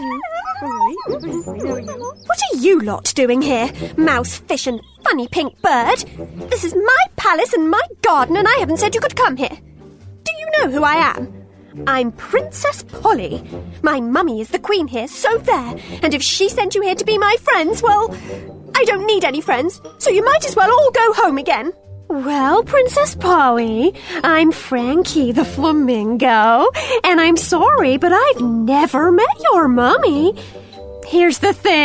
What are you lot doing here, mouse, fish and funny pink bird? This is my palace and my garden, and I haven't said you could come here. Do you know who I am? I'm Princess Polly. My mummy is the queen here, so there. And if she sent you here to be my friends, well, I don't need any friends, so you might as well all go home again. Well, Princess Polly, I'm Frankie the flamingo, and I'm sorry, but I've never met your mummy. Here's the thing.